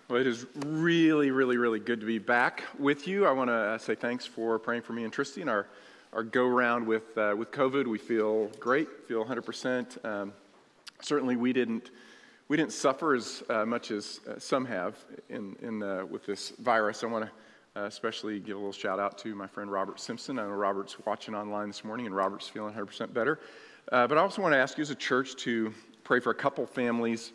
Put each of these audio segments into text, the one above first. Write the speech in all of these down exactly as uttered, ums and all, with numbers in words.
Well, it is really, really, really good to be back with you. I want to uh, say thanks for praying for me and Tristy and our, our go-round with uh, with COVID. We feel great, feel one hundred percent. Um, certainly, we didn't we didn't suffer as uh, much as uh, some have in in uh, with this virus. I want to uh, especially give a little shout out to my friend Robert Simpson. I know Robert's watching online this morning, and Robert's feeling one hundred percent better. Uh, but I also want to ask you as a church to pray for a couple families.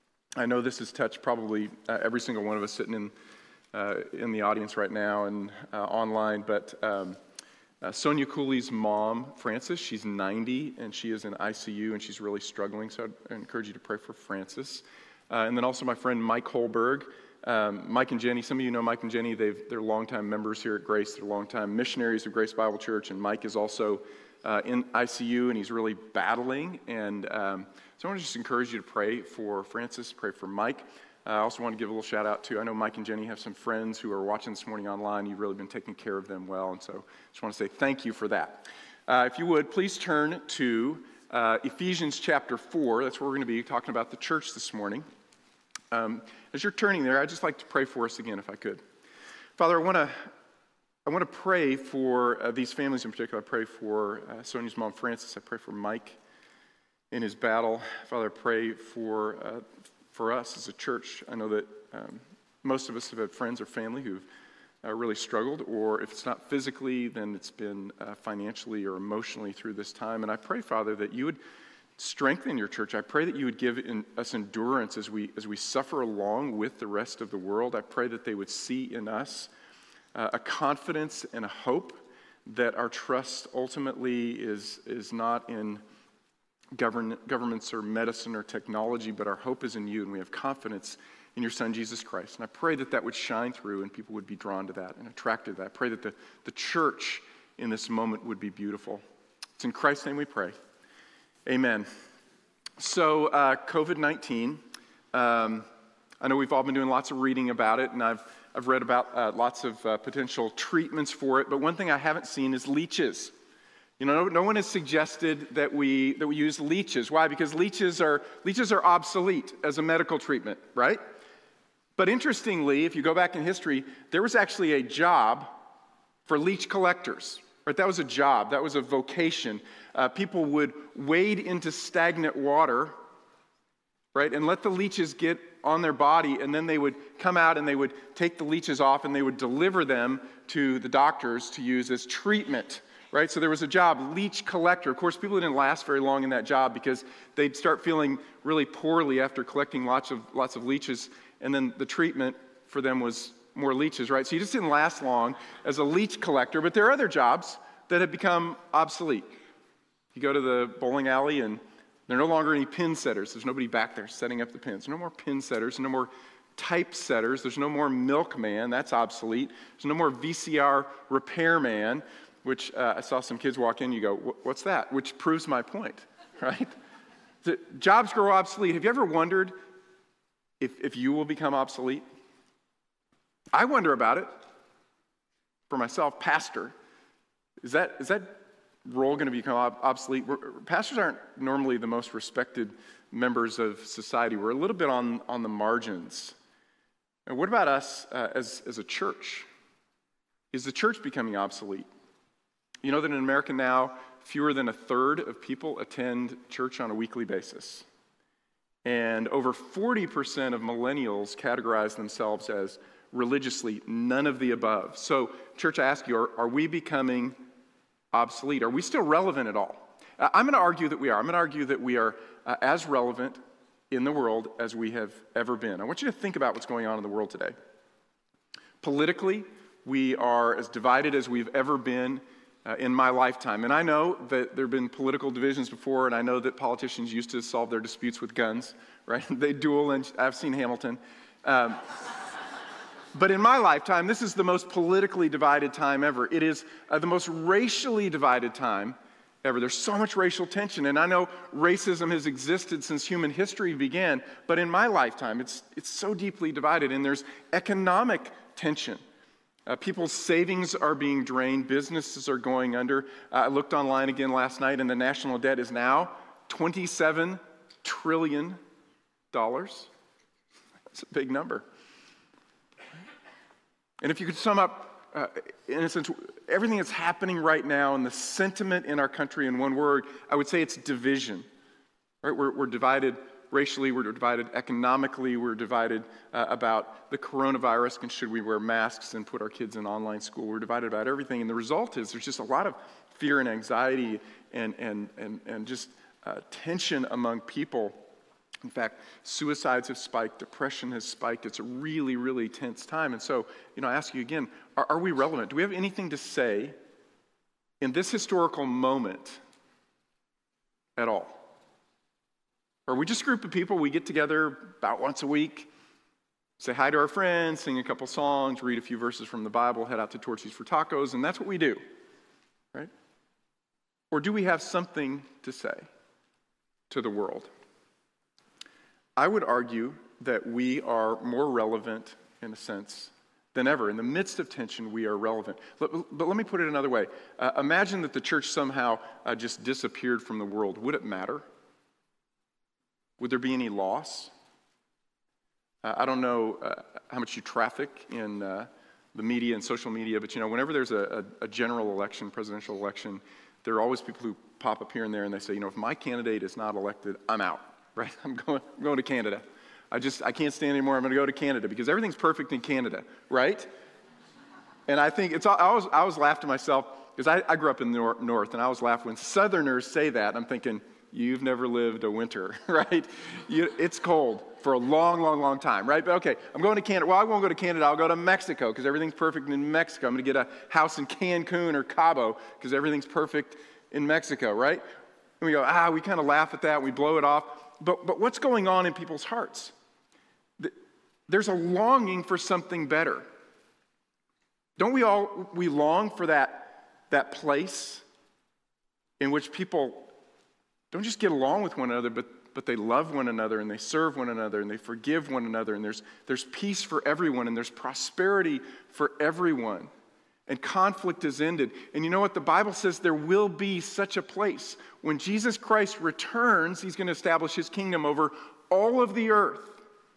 I know this has touched probably uh, every single one of us sitting in uh, in the audience right now and uh, online, but um, uh, Sonia Cooley's mom, Frances, she's ninety, and she is in I C U, and she's really struggling, so I'd encourage you to pray for Frances. Uh, and then also my friend Mike Holberg. Um, Mike and Jenny, some of you know Mike and Jenny, they've, they're longtime members here at Grace, they're longtime missionaries of Grace Bible Church, and Mike is also uh, in I C U, and he's really battling, and um, so I want to just encourage you to pray for Frances, pray for Mike. Uh, I also want to give a little shout out to, I know Mike and Jenny have some friends who are watching this morning online. You've really been taking care of them well, and so I just want to say thank you for that. Uh, if you would, please turn to uh, Ephesians chapter four. That's where we're going to be talking about the church this morning. Um, as you're turning there, I'd just like to pray for us again, if I could. Father, I want to I want to pray for uh, these families in particular. I pray for uh, Sonia's mom, Frances. I pray for Mike in his battle. Father, I pray for uh, for us as a church. I know that um, most of us have had friends or family who've uh, really struggled, or if it's not physically, then it's been uh, financially or emotionally through this time. And I pray, Father, that you would strengthen your church. I pray that you would give in us endurance as we as we suffer along with the rest of the world. I pray that they would see in us uh, a confidence and a hope that our trust ultimately is is not in Govern, governments or medicine or technology, but our hope is in you, and we have confidence in your Son, Jesus Christ. And I pray that that would shine through and people would be drawn to that and attracted to that. I pray that the, the church in this moment would be beautiful. It's in Christ's name we pray. Amen. So uh, COVID nineteen, um, I know we've all been doing lots of reading about it, and I've, I've read about uh, lots of uh, potential treatments for it, but one thing I haven't seen is leeches. You know, no, no one has suggested that we that we use leeches. Why? Because leeches are leeches are obsolete as a medical treatment, right? But interestingly, if you go back in history, there was actually a job for leech collectors. Right? That was a job. That was a vocation. Uh, people would wade into stagnant water, right, and let the leeches get on their body, and then they would come out and they would take the leeches off and they would deliver them to the doctors to use as treatment. Right, so there was a job, leech collector. Of course, people didn't last very long in that job because they'd start feeling really poorly after collecting lots of lots of leeches, and then the treatment for them was more leeches, right? So you just didn't last long as a leech collector, but there are other jobs that have become obsolete. You go to the bowling alley and there are no longer any pin setters. There's nobody back there setting up the pins. There's no more pin setters, no more typesetters. There's no more milkman. That's obsolete. There's no more V C R repairman, which uh, I saw some kids walk in, you go, what's that? Which proves my point, right? The jobs grow obsolete. Have you ever wondered if, if you will become obsolete? I wonder about it. For myself, pastor, is that is that role going to become ob- obsolete? We're, pastors aren't normally the most respected members of society. We're a little bit on, on the margins. And what about us uh, as, as a church? Is the church becoming obsolete? You know that in America now, fewer than a third of people attend church on a weekly basis. And over forty percent of millennials categorize themselves as religiously none of the above. So, church, I ask you, are, are we becoming obsolete? Are we still relevant at all? Uh, I'm going to argue that we are. I'm going to argue that we are uh, as relevant in the world as we have ever been. I want you to think about what's going on in the world today. Politically, we are as divided as we've ever been Uh, in my lifetime. And I know that there have been political divisions before, and I know that politicians used to solve their disputes with guns, right? They duel, and I've seen Hamilton. Um, but in my lifetime, this is the most politically divided time ever. It is uh, the most racially divided time ever. There's so much racial tension, and I know racism has existed since human history began, but in my lifetime, it's it's so deeply divided, and there's economic tension. Uh, people's savings are being drained. Businesses are going under. Uh, I looked online again last night, and the national debt is now twenty-seven trillion dollars. That's a big number. And if you could sum up, uh, in a sense, everything that's happening right now and the sentiment in our country in one word, I would say it's division. Right? We're, we're divided racially, we're divided economically, we're divided uh, about the coronavirus and should we wear masks and put our kids in online school. We're divided about everything. And the result is there's just a lot of fear and anxiety and, and, and, and just uh, tension among people. In fact, suicides have spiked, depression has spiked. It's a really, really tense time. And so, you know, I ask you again, are, are we relevant? Do we have anything to say in this historical moment at all? Or are we just a group of people, we get together about once a week, say hi to our friends, sing a couple songs, read a few verses from the Bible, head out to Torchy's for tacos, and that's what we do, right? Or do we have something to say to the world? I would argue that we are more relevant, in a sense, than ever. In the midst of tension, we are relevant. But, but let me put it another way. Uh, imagine that the church somehow uh, just disappeared from the world. Would it matter? Would there be any loss? Uh, I don't know uh, how much you traffic in uh, the media and social media, but you know, whenever there's a, a, a general election, presidential election, there are always people who pop up here and there and they say, you know, if my candidate is not elected, I'm out. Right? I'm going, I'm going to Canada. I just, I can't stand anymore. I'm going to go to Canada because everything's perfect in Canada, right? And I think it's, I always, I always laugh to myself because I, I grew up in the nor- north and I always laugh when Southerners say that. I'm thinking, you've never lived a winter, right? You, it's cold for a long, long, long time, right? But okay, I'm going to Canada. Well, I won't go to Canada. I'll go to Mexico because everything's perfect in Mexico. I'm going to get a house in Cancun or Cabo because everything's perfect in Mexico, right? And we go, ah, we kind of laugh at that. We blow it off. But, but what's going on in people's hearts? There's a longing for something better. Don't we all, we long for that, that place in which people don't just get along with one another, but, but they love one another and they serve one another and they forgive one another and there's, there's peace for everyone and there's prosperity for everyone. And conflict is ended. And you know what? The Bible says there will be such a place. When Jesus Christ returns, he's going to establish his kingdom over all of the earth.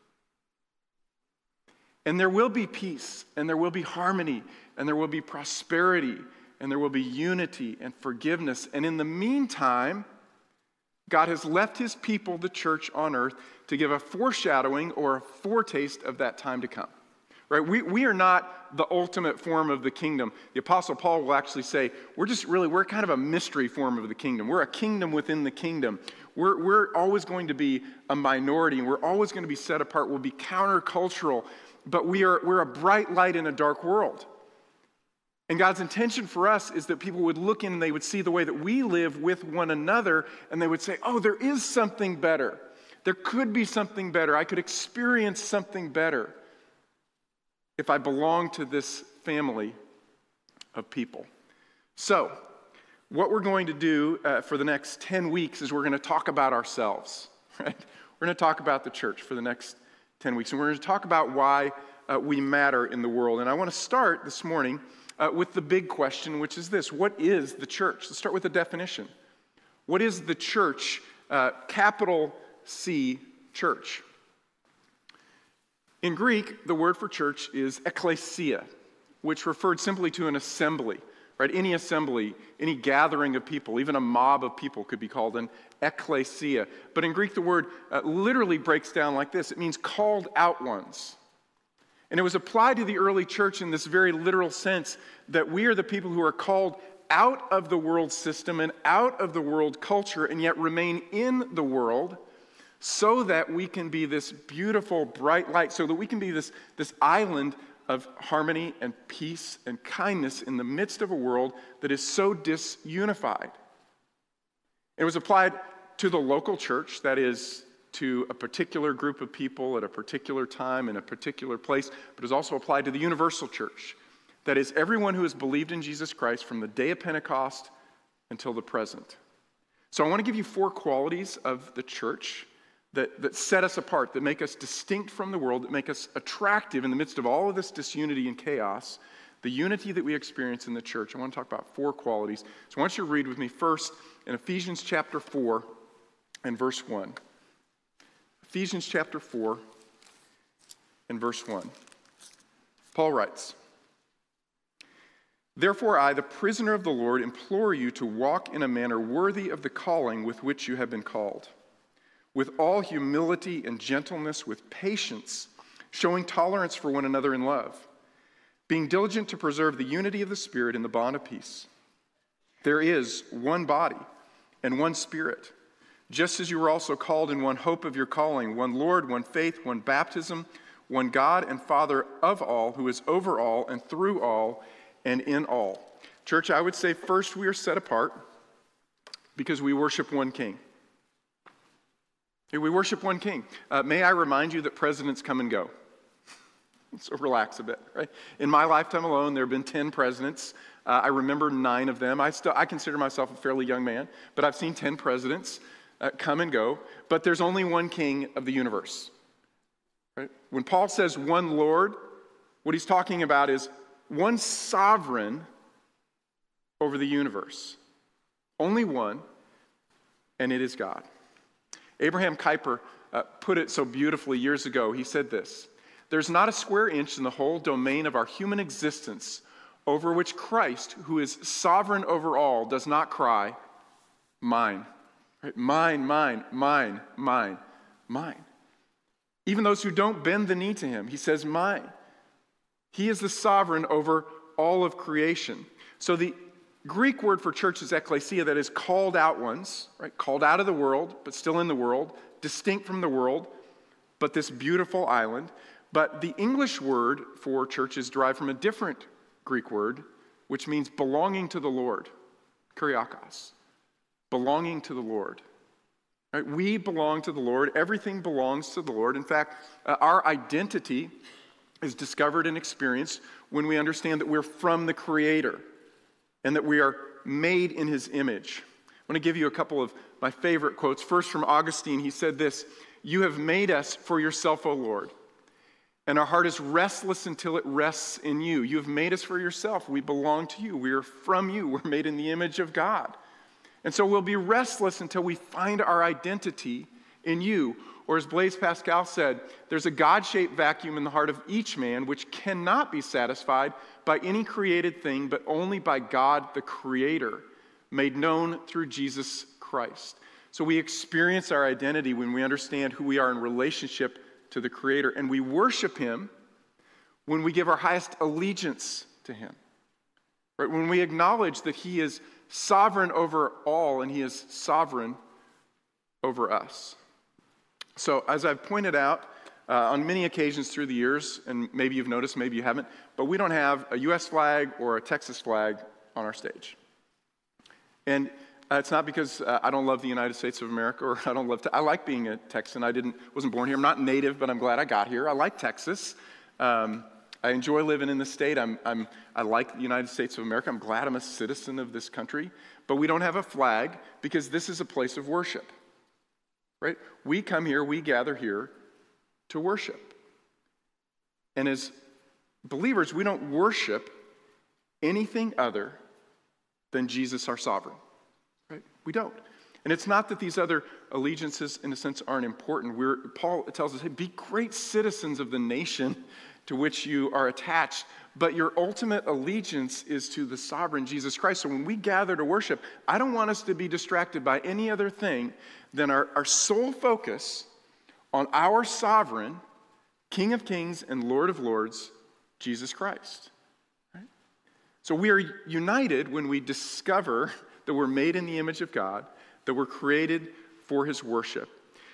And there will be peace, and there will be harmony, and there will be prosperity, and there will be unity and forgiveness. And in the meantime, God has left his people, the church on earth, to give a foreshadowing or a foretaste of that time to come. Right? We, we are not the ultimate form of the kingdom. The Apostle Paul will actually say, we're just really, we're kind of a mystery form of the kingdom. We're a kingdom within the kingdom. We're, we're always going to be a minority, and we're always going to be set apart. We'll be countercultural, but we are, we're a bright light in a dark world. And God's intention for us is that people would look in and they would see the way that we live with one another, and they would say, oh, there is something better. There could be something better. I could experience something better if I belong to this family of people. So, what we're going to do uh, for the next ten weeks is we're going to talk about ourselves, right? We're going to talk about the church for the next ten weeks, and we're going to talk about why uh, we matter in the world. And I want to start this morning uh, with the big question, which is this: what is the church? Let's start with the definition. What is the church, uh, capital C, church? In Greek, the word for church is ekklesia, which referred simply to an assembly, right? Any assembly, any gathering of people, even a mob of people could be called an ekklesia. But in Greek, the word uh, literally breaks down like this. It means called out ones. And it was applied to the early church in this very literal sense that we are the people who are called out of the world system and out of the world culture and yet remain in the world, so that we can be this beautiful, bright light, so that we can be this, this island of harmony and peace and kindness in the midst of a world that is so disunified. It was applied to the local church, that is, to a particular group of people at a particular time in a particular place, but it was also applied to the universal church. That is, everyone who has believed in Jesus Christ from the day of Pentecost until the present. So I want to give you four qualities of the church That, that set us apart, that make us distinct from the world, that make us attractive in the midst of all of this disunity and chaos, the unity that we experience in the church. I want to talk about four qualities. So I want you to read with me first in Ephesians chapter four and verse one. Ephesians chapter four and verse one. Paul writes, Therefore, I, the prisoner of the Lord, implore you to walk in a manner worthy of the calling with which you have been called, with all humility and gentleness, with patience, showing tolerance for one another in love, being diligent to preserve the unity of the Spirit in the bond of peace. There is one body and one Spirit, just as you were also called in one hope of your calling, one Lord, one faith, one baptism, one God and Father of all, who is over all and through all and in all. Church, I would say first we are set apart because we worship one King. We worship one King. Uh, may I remind you that presidents come and go. So relax a bit, right? In my lifetime alone, there have been ten presidents. Uh, I remember nine of them. I still I consider myself a fairly young man, but I've seen ten presidents uh, come and go. But there's only one King of the universe. Right? When Paul says one Lord, what he's talking about is one sovereign over the universe. Only one, and it is God. Abraham Kuyper uh, put it so beautifully years ago. He said this: "There's not a square inch in the whole domain of our human existence over which Christ, who is sovereign over all, does not cry, 'Mine.'" Right? Mine, mine, mine, mine, mine. Even those who don't bend the knee to him, he says, "Mine." He is the sovereign over all of creation. So the Greek word for church is ekklesia, that is called out ones, right? Called out of the world, but still in the world, distinct from the world, but this beautiful island. But the English word for church is derived from a different Greek word, which means belonging to the Lord, kuriakos, belonging to the Lord. Right? We belong to the Lord. Everything belongs to the Lord. In fact, uh, our identity is discovered and experienced when we understand that we're from the Creator and that we are made in His image. I want to give you a couple of my favorite quotes. First, from Augustine, he said this: "You have made us for yourself, O Lord, and our heart is restless until it rests in you. You have made us for yourself. We belong to you. We are from you. We're made in the image of God. And so we'll be restless until we find our identity in you." Or as Blaise Pascal said, "There's a God-shaped vacuum in the heart of each man which cannot be satisfied by any created thing, but only by God the Creator, made known through Jesus Christ." So we experience our identity when we understand who we are in relationship to the Creator, and we worship Him when we give our highest allegiance to Him. Right? When we acknowledge that He is sovereign over all and He is sovereign over us. So as I've pointed out uh, on many occasions through the years, and maybe you've noticed, maybe you haven't, but we don't have a U S flag or a Texas flag on our stage. And uh, it's not because uh, I don't love the United States of America, or I don't love, te- I like being a Texan. I didn't, wasn't born here. I'm not native, but I'm glad I got here. I like Texas. Um, I enjoy living in the state. I'm, I'm, I like the United States of America. I'm glad I'm a citizen of this country. But we don't have a flag because this is a place of worship. Right? We come here, we gather here to worship. And as believers, we don't worship anything other than Jesus, our sovereign. Right? We don't. And it's not that these other allegiances, in a sense, aren't important. We're, Paul tells us, hey, be great citizens of the nation to which you are attached, but your ultimate allegiance is to the sovereign Jesus Christ. So when we gather to worship, I don't want us to be distracted by any other thing than our, our sole focus on our sovereign, King of Kings and Lord of Lords, Jesus Christ. Right? So we are united when we discover that we're made in the image of God, that we're created for His worship,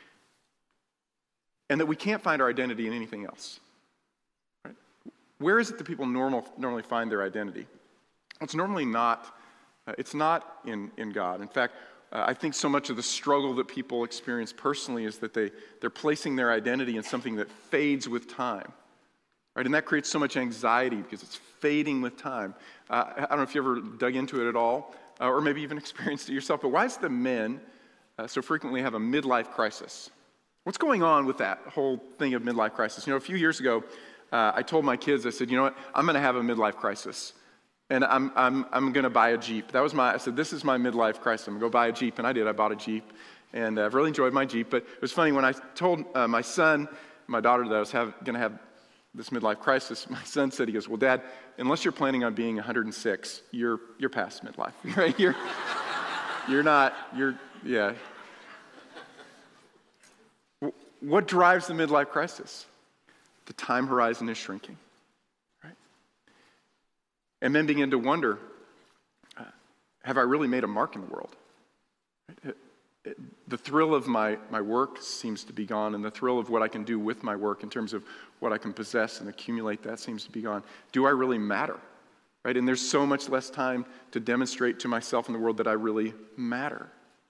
and that we can't find our identity in anything else. Right? Where is it that people normal, normally find their identity? It's normally not, uh, it's not in, in God. In fact, uh, I think so much of the struggle that people experience personally is that they, they're placing their identity in something that fades with time. Right? And that creates so much anxiety because it's fading with time. Uh, I don't know if you ever dug into it at all, uh, or maybe even experienced it yourself, but why does the men uh, so frequently have a midlife crisis? What's going on with that whole thing of midlife crisis? You know, a few years ago, uh, I told my kids, I said, you know what, I'm going to have a midlife crisis. And I'm I'm I'm going to buy a Jeep. That was my, I said, this is my midlife crisis. I'm going to go buy a Jeep. And I did. I bought a Jeep. And I've really enjoyed my Jeep. But it was funny when I told uh, my son, my daughter that I was going to have this midlife crisis, my son said, he goes, well, Dad, unless you're planning on being one hundred six, you're you're past midlife, right? You're, you're not, you're, yeah. What drives the midlife crisis? The time horizon is shrinking, right? And men begin to wonder, uh, have I really made a mark in the world? Right? It, it, the thrill of my, my work seems to be gone, and the thrill of what I can do with my work in terms of what I can possess and accumulate, that seems to be gone. Do I really matter? Right? And there's so much less time to demonstrate to myself in the world that I really matter.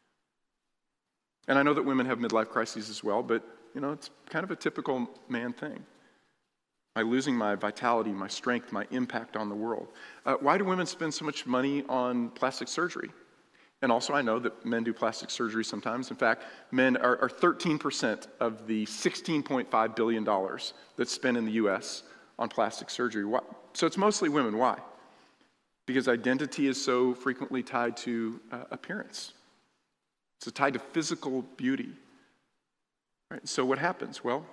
And I know that women have midlife crises as well, but you know, it's kind of a typical man thing. Am I losing my vitality, my strength, my impact on the world? Uh, why do women spend so much money on plastic surgery? And also I know that men do plastic surgery sometimes. In fact, men are, are thirteen percent of the sixteen point five billion dollars that's spent in the U S on plastic surgery. Why? So it's mostly women. Why? Because identity is so frequently tied to uh, appearance. It's tied to physical beauty. Right? So what happens? Well,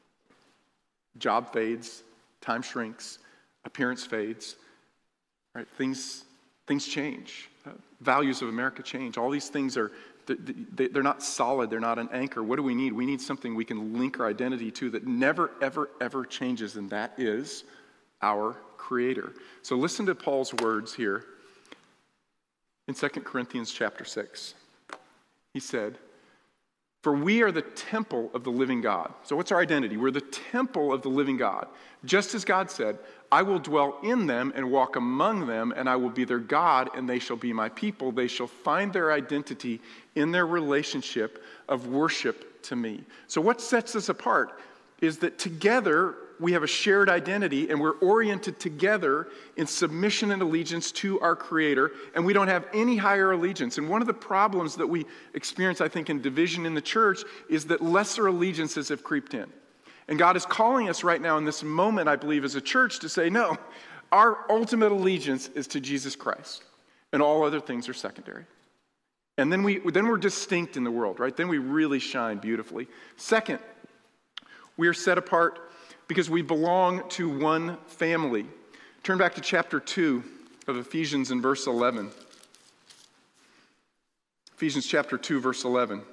job fades, time shrinks, appearance fades, right? Things, things change. Uh, values of America change. All these things are, they're not solid. They're not an anchor. What do we need? We need something we can link our identity to that never, ever, ever changes, and that is our Creator. So listen to Paul's words here in Second Corinthians chapter six. He said, for we are the temple of the living God. So what's our identity? We're the temple of the living God. Just as God said, I will dwell in them and walk among them, and I will be their God, and they shall be my people. They shall find their identity in their relationship of worship to me. So what sets us apart is that together we have a shared identity, and we're oriented together in submission and allegiance to our Creator, and we don't have any higher allegiance. And one of the problems that we experience, I think, in division in the church is that lesser allegiances have creeped in. And God is calling us right now in this moment, I believe, as a church to say, no, our ultimate allegiance is to Jesus Christ, and all other things are secondary. And then, we, then we're distinct in the world, right? Then we really shine beautifully. Second, we are set apart because we belong to one family. Turn back to chapter two of Ephesians in verse eleven. Ephesians chapter two, verse eleven.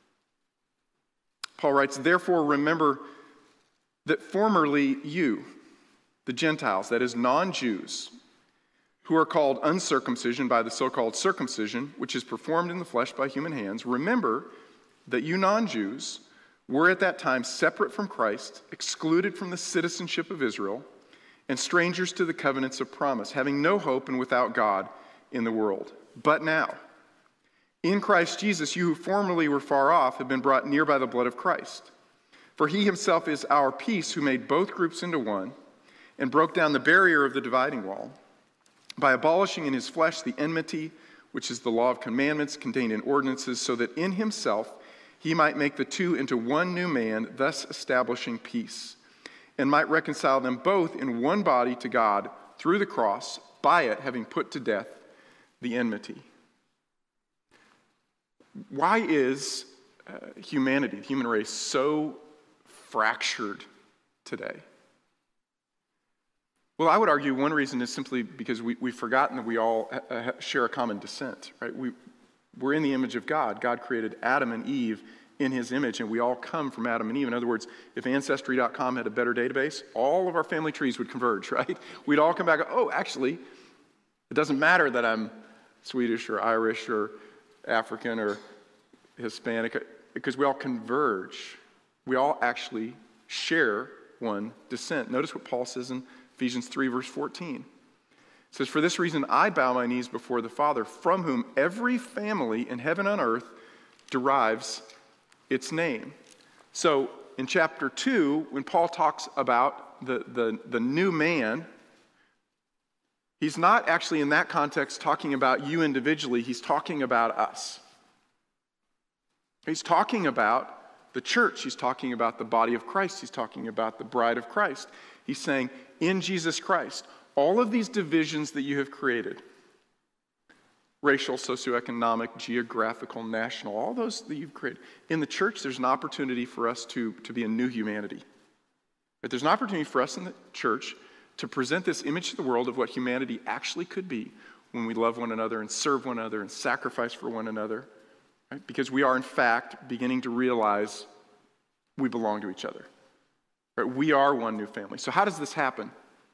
Paul writes, therefore remember that formerly you, the Gentiles, that is non-Jews, who are called uncircumcision by the so-called circumcision, which is performed in the flesh by human hands, remember that you non-Jews were at that time separate from Christ, excluded from the citizenship of Israel, and strangers to the covenants of promise, having no hope and without God in the world. But now, in Christ Jesus, you who formerly were far off have been brought near by the blood of Christ. For he himself is our peace, who made both groups into one, and broke down the barrier of the dividing wall, by abolishing in his flesh the enmity, which is the law of commandments contained in ordinances, so that in himself he might make the two into one new man, thus establishing peace, and might reconcile them both in one body to God through the cross, by it having put to death the enmity. Why is uh, humanity, the human race, so fractured today? Well, I would argue one reason is simply because we, we've forgotten that we all uh, share a common descent, right? We, we're in the image of God. God created Adam and Eve in his image, and we all come from Adam and Eve. In other words, if Ancestry dot com had a better database, all of our family trees would converge, right? We'd all come back, oh, actually, it doesn't matter that I'm Swedish or Irish or African or Hispanic, because we all converge. We all actually share one descent. Notice what Paul says in Ephesians three, verse fourteen. It says, for this reason I bow my knees before the Father, from whom every family in heaven and earth derives its name. So in chapter two, when Paul talks about the, the, the new man, he's not actually in that context talking about you individually. He's talking about us. He's talking about the church. He's talking about the body of Christ. He's talking about the bride of Christ. He's saying, in Jesus Christ, all of these divisions that you have created, racial, socioeconomic, geographical, national, all those that you've created, in the church, there's an opportunity for us to, to be a new humanity. Right? There's an opportunity for us in the church to present this image to the world of what humanity actually could be when we love one another and serve one another and sacrifice for one another. Right? Because we are, in fact, beginning to realize we belong to each other. Right? We are one new family. So how does this happen?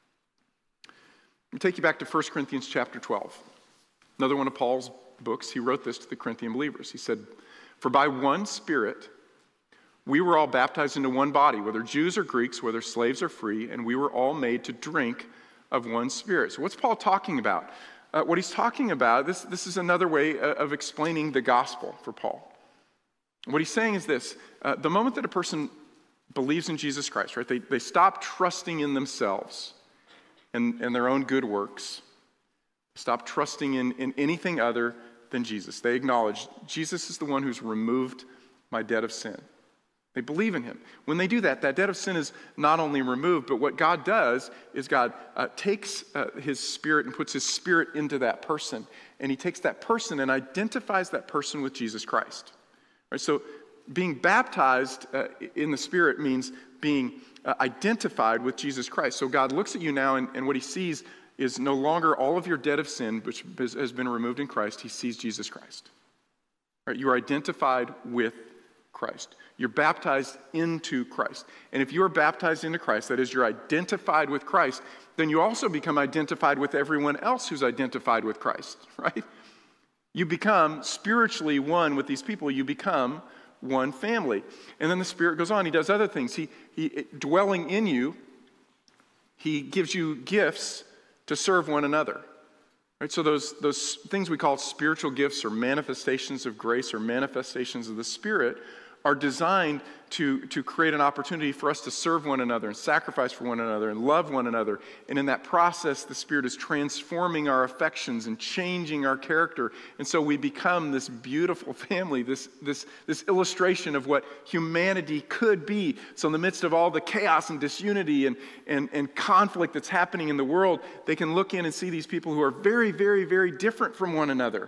Let me take you back to First Corinthians chapter twelve. Another one of Paul's books. He wrote this to the Corinthian believers. He said, "For by one Spirit we were all baptized into one body, whether Jews or Greeks, whether slaves or free, and we were all made to drink of one Spirit." So what's Paul talking about? Uh, what he's talking about, this, this is another way of explaining the gospel for Paul. What he's saying is this: uh, the moment that a person believes in Jesus Christ, right, they, they stop trusting in themselves and, and their own good works, stop trusting in, in anything other than Jesus. They acknowledge Jesus is the one who's removed my debt of sin. They believe in him. When they do that, that debt of sin is not only removed, but what God does is God uh, takes uh, his Spirit and puts his Spirit into that person. And he takes that person and identifies that person with Jesus Christ. Right, so being baptized uh, in the Spirit means being uh, identified with Jesus Christ. So God looks at you now, and, and what he sees is no longer all of your debt of sin, which has been removed in Christ. He sees Jesus Christ. Right, you are identified with Christ. You're baptized into Christ. And if you are baptized into Christ, that is, you're identified with Christ, then you also become identified with everyone else who's identified with Christ, right? You become spiritually one with these people. You become one family. And then the Spirit goes on. He does other things. He, he dwelling in you, he gives you gifts to serve one another. Right? So those, those things we call spiritual gifts or manifestations of grace or manifestations of the Spirit are designed to, to create an opportunity for us to serve one another and sacrifice for one another and love one another. And in that process, the Spirit is transforming our affections and changing our character. And so we become this beautiful family, this, this, this illustration of what humanity could be. So in the midst of all the chaos and disunity and, and, and conflict that's happening in the world, they can look in and see these people who are very, very, very different from one another.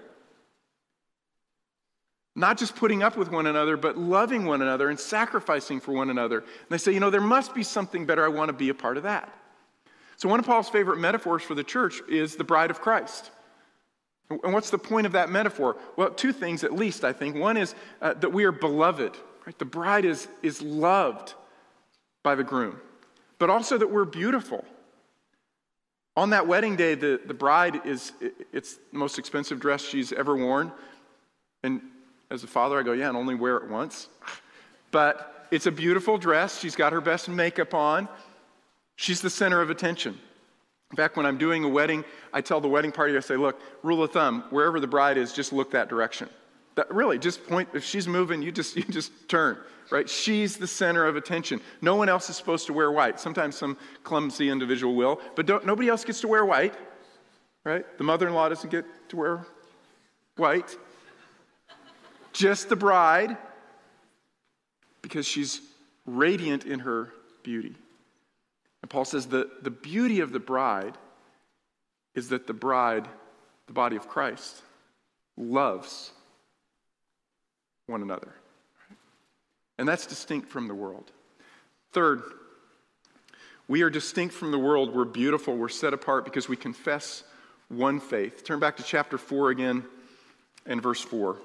Not just putting up with one another, but loving one another and sacrificing for one another. And they say, you know, there must be something better. I want to be a part of that. So one of Paul's favorite metaphors for the church is the bride of Christ. And what's the point of that metaphor? Well, two things at least, I think. One is uh, that we are beloved. Right? The bride is, is loved by the groom. But also that we're beautiful. On that wedding day, the, the bride is, it's the most expensive dress she's ever worn. And as a father, I go, yeah, and only wear it once. But it's a beautiful dress. She's got her best makeup on. She's the center of attention. In fact, when I'm doing a wedding, I tell the wedding party, I say, look, rule of thumb, wherever the bride is, just look that direction. That, really, just point. If she's moving, you just, you just turn, right? She's the center of attention. No one else is supposed to wear white. Sometimes some clumsy individual will, but don't, nobody else gets to wear white, right? The mother-in-law doesn't get to wear white. Just the bride, because she's radiant in her beauty. And Paul says the, the beauty of the bride is that the bride, the body of Christ, loves one another. And that's distinct from the world. Third, we are distinct from the world. We're beautiful. We're set apart because we confess one faith. Turn back to chapter four again and verse four.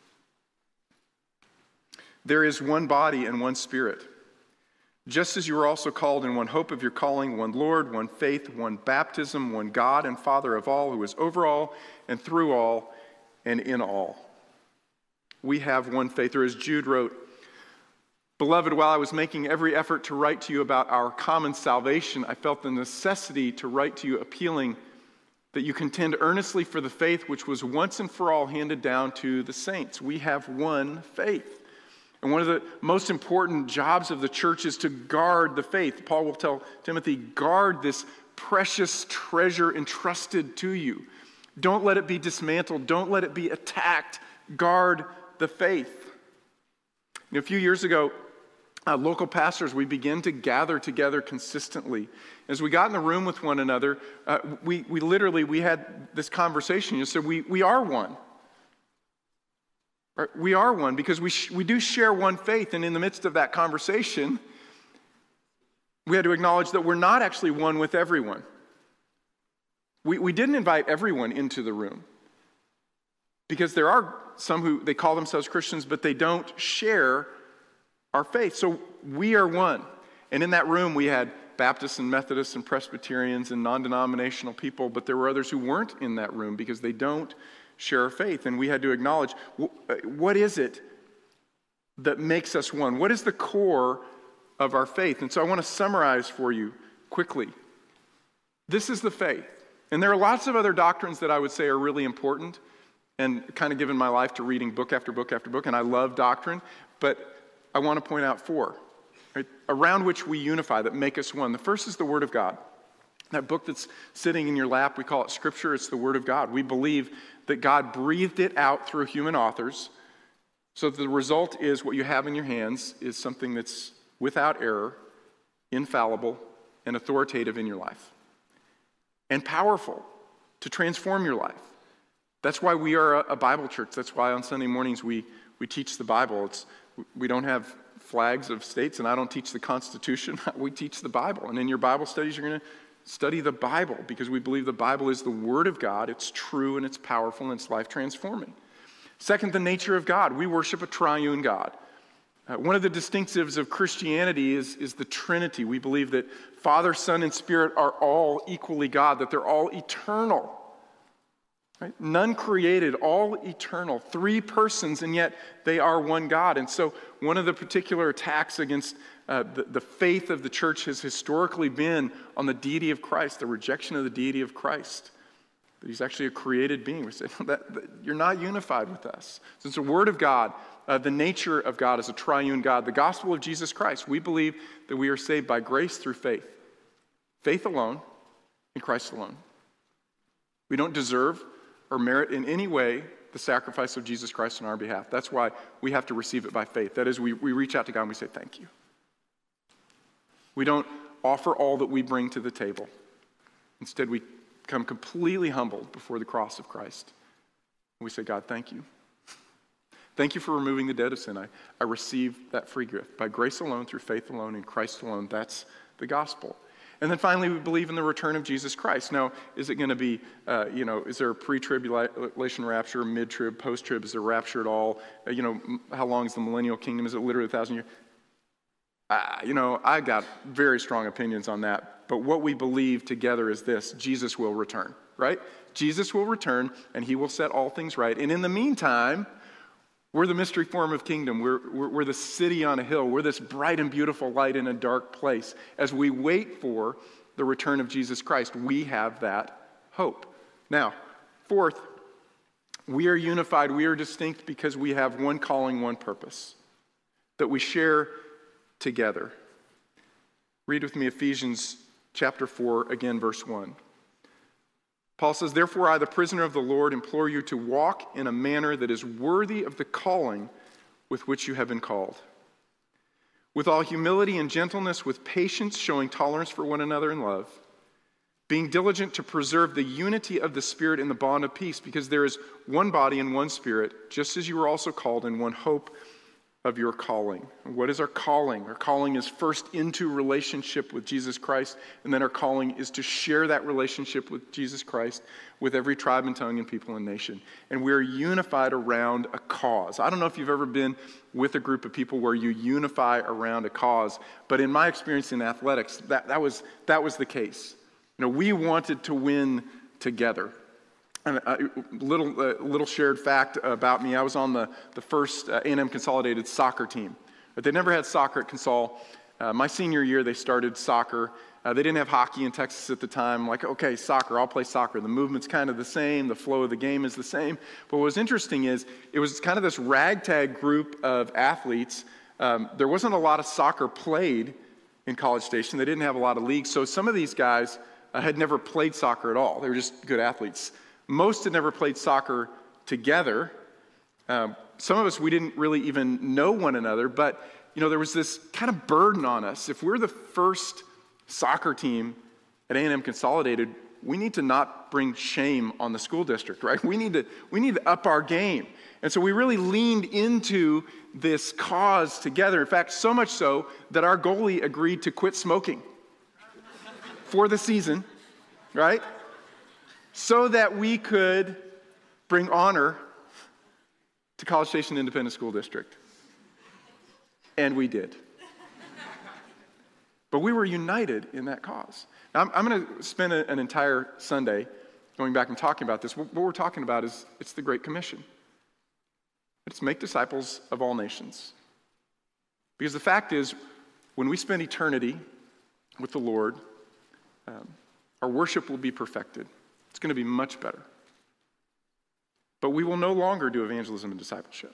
There is one body and one Spirit, just as you are also called in one hope of your calling, one Lord, one faith, one baptism, one God and Father of all, who is over all and through all and in all. We have one faith. Or as Jude wrote, "Beloved, while I was making every effort to write to you about our common salvation, I felt the necessity to write to you appealing that you contend earnestly for the faith which was once and for all handed down to the saints." We have one faith. And one of the most important jobs of the church is to guard the faith. Paul will tell Timothy, guard this precious treasure entrusted to you. Don't let it be dismantled. Don't let it be attacked. Guard the faith. You know, a few years ago, uh, local pastors, we began to gather together consistently. As we got in the room with one another, uh, we, we literally, we had this conversation. You said, we, we are one. We are one because we, sh- we do share one faith, and in the midst of that conversation, We had to acknowledge that we're not actually one with everyone. We, we didn't invite everyone into the room because there are some who, they call themselves Christians, but they don't share our faith. So we are one. And in that room, we had Baptists and Methodists and Presbyterians and non-denominational people, but there were others who weren't in that room because they don't share our faith. And we had to acknowledge, what is it that makes us one? What is the core of our faith? And so I want to summarize for you quickly. This is the faith. And there are lots of other doctrines that I would say are really important, and kind of given my life to reading book after book after book, and I love doctrine, but I want to point out four, right, around which we unify, that make us one. The first is the Word of God. That book that's sitting in your lap, we call it Scripture. It's the Word of God. We believe that God breathed it out through human authors, so the result is what you have in your hands is something that's without error, infallible, and authoritative in your life, and powerful to transform your life. That's why we are a Bible church. That's why on Sunday mornings we, we teach the Bible. It's, we don't have flags of states, and I don't teach the Constitution. We teach the Bible. And in your Bible studies, you're going to study the Bible because we believe the Bible is the Word of God. It's true, and it's powerful, and it's life-transforming. Second, the nature of God. We worship a triune God. Uh, one of the distinctives of Christianity is, is the Trinity. We believe that Father, Son, and Spirit are all equally God, that they're all eternal. Right? None created, all eternal. Three persons, and yet they are one God. And so one of the particular attacks against uh, the, the faith of the church has historically been on the deity of Christ, the rejection of the deity of Christ. That he's actually a created being. We say, no, that, that, you're not unified with us. So it's the Word of God. Uh, the nature of God is a triune God. The gospel of Jesus Christ. We believe that we are saved by grace through faith. Faith alone in Christ alone. We don't deserve or merit in any way the sacrifice of Jesus Christ on our behalf. That's why we have to receive it by faith. That is, we, we reach out to God and we say, thank you. We don't offer all that we bring to the table. Instead, we come completely humbled before the cross of Christ. And we say, God, thank you. Thank you for removing the debt of sin. I, I receive that free gift. By grace alone, through faith alone, in Christ alone. That's the gospel. And then finally, we believe in the return of Jesus Christ. Now, is it going to be, uh, you know, is there a pre-tribulation rapture, mid-trib, post-trib? Is there rapture at all? Uh, you know, how long is the millennial kingdom? Is it literally a thousand years? Uh, you know, I got very strong opinions on that. But what we believe together is this: Jesus will return, right? Jesus will return, and he will set all things right. And in the meantime, we're the mystery form of kingdom. We're, we're, we're the city on a hill. We're this bright and beautiful light in a dark place. As we wait for the return of Jesus Christ, we have that hope. Now, fourth, we are unified. We are distinct because we have one calling, one purpose that we share together. Read with me Ephesians chapter four, again, verse one. Paul says, therefore I, the prisoner of the Lord, implore you to walk in a manner that is worthy of the calling with which you have been called, with all humility and gentleness, with patience, showing tolerance for one another in love, being diligent to preserve the unity of the Spirit in the bond of peace, because there is one body and one Spirit, just as you were also called in one hope of your calling. What is our calling? Our calling is first into relationship with Jesus Christ, and then our calling is to share that relationship with Jesus Christ with every tribe and tongue and people and nation. And we're unified around a cause. I don't know if you've ever been with a group of people where you unify around a cause, but in my experience in athletics, that, that was, that was the case. You know, we wanted to win together. And a little, uh, little shared fact about me, I was on the, the first uh, A and M Consolidated soccer team. But they never had soccer at Consol. Uh, my senior year, they started soccer. Uh, they didn't have hockey in Texas at the time. I'm like, okay, soccer, I'll play soccer. The movement's kind of the same. The flow of the game is the same. But what was interesting is it was kind of this ragtag group of athletes. Um, there wasn't a lot of soccer played in College Station. They didn't have a lot of leagues. So some of these guys uh, had never played soccer at all. They were just good athletes. Most had never played soccer together. Um, some of us, we didn't really even know one another, but you know, there was this kind of burden on us. If we're the first soccer team at A and M Consolidated, we need to not bring shame on the school district, right? We need to, we need to up our game. And so we really leaned into this cause together. In fact, so much so that our goalie agreed to quit smoking. for the season, right? So that we could bring honor to College Station Independent School District. And we did. But we were united in that cause. Now, I'm, I'm going to spend a, an entire Sunday going back and talking about this. What we're talking about is it's the Great Commission. It's make disciples of all nations. Because the fact is, when we spend eternity with the Lord, um, our worship will be perfected. It's going to be much better. But we will no longer do evangelism and discipleship.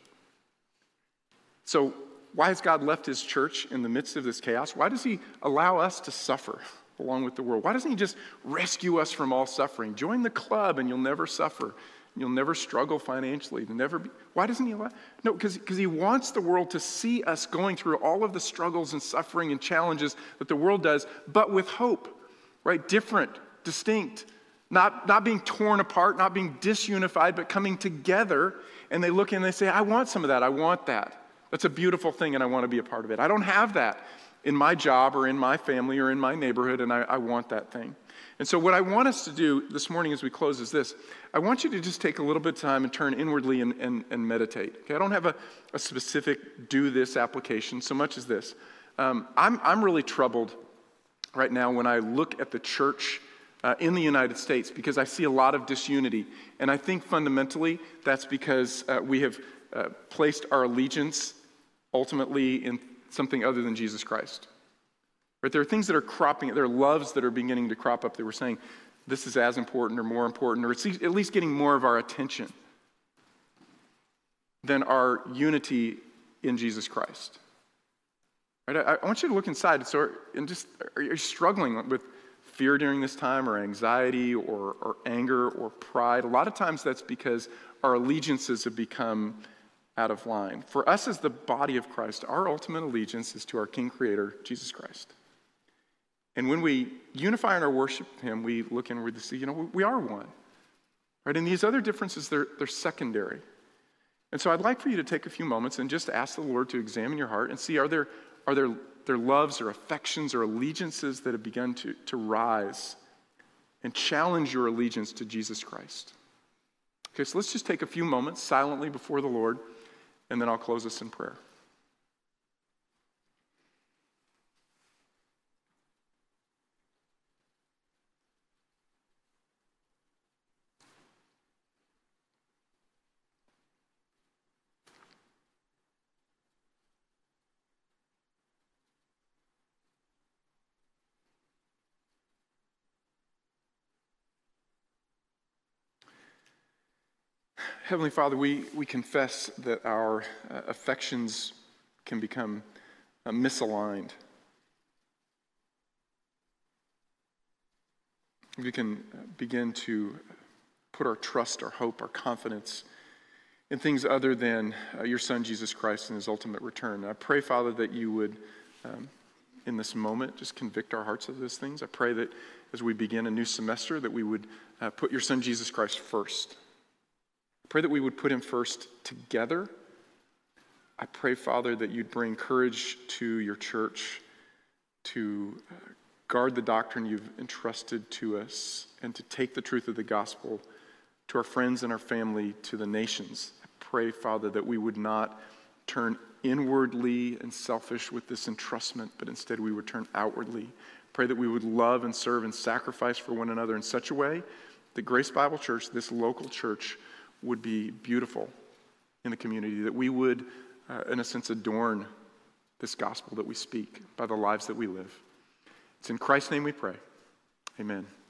So why has God left his church in the midst of this chaos? Why does he allow us to suffer along with the world? Why doesn't he just rescue us from all suffering? Join the club and you'll never suffer. You'll never struggle financially. You'll never be. Why doesn't he allow? No, because because he wants the world to see us going through all of the struggles and suffering and challenges that the world does, but with hope, right? Different, distinct, not, not being torn apart, not being disunified, but coming together. And they look and they say, I want some of that. I want that. That's a beautiful thing, and I want to be a part of it. I don't have that in my job or in my family or in my neighborhood, and I, I want that thing. And so what I want us to do this morning as we close is this. I want you to just take a little bit of time and turn inwardly and, and, and meditate. Okay, I don't have a, a specific do this application so much as this. Um, I'm, I'm really troubled right now when I look at the church uh, in the United States because I see a lot of disunity. And I think fundamentally that's because uh, we have uh, placed our allegiance ultimately in something other than Jesus Christ. Right? There are things that are cropping, there are loves that are beginning to crop up that we're saying, this is as important or more important, or it's at least getting more of our attention than our unity in Jesus Christ. Right? I, I want you to look inside so, and just, are you struggling with fear during this time, or anxiety, or, or anger, or pride? A lot of times that's because our allegiances have become out of line. For us as the body of Christ, our ultimate allegiance is to our King Creator, Jesus Christ. And when we unify in our worship of him, we look inward to see, you know, we are one. Right? And these other differences, they're, they're secondary. And so I'd like for you to take a few moments and just ask the Lord to examine your heart and see, are there, are there, there loves or affections or allegiances that have begun to, to rise and challenge your allegiance to Jesus Christ? Okay, so let's just take a few moments silently before the Lord, and then I'll close us in prayer. Heavenly Father, we, we confess that our uh, affections can become uh, misaligned. We can begin to put our trust, our hope, our confidence in things other than uh, your Son, Jesus Christ, and his ultimate return. And I pray, Father, that you would, um, in this moment, just convict our hearts of those things. I pray that as we begin a new semester, that we would uh, put your Son, Jesus Christ, first. I pray that we would put him first together. I pray, Father, that you'd bring courage to your church to uh, guard the doctrine you've entrusted to us and to take the truth of the gospel to our friends and our family, to the nations. I pray, Father, that we would not turn inwardly and selfish with this entrustment, but instead we would turn outwardly. Pray that we would love and serve and sacrifice for one another in such a way that Grace Bible Church, this local church, would be beautiful in the community, that we would, uh, in a sense, adorn this gospel that we speak by the lives that we live. It's in Christ's name we pray. Amen.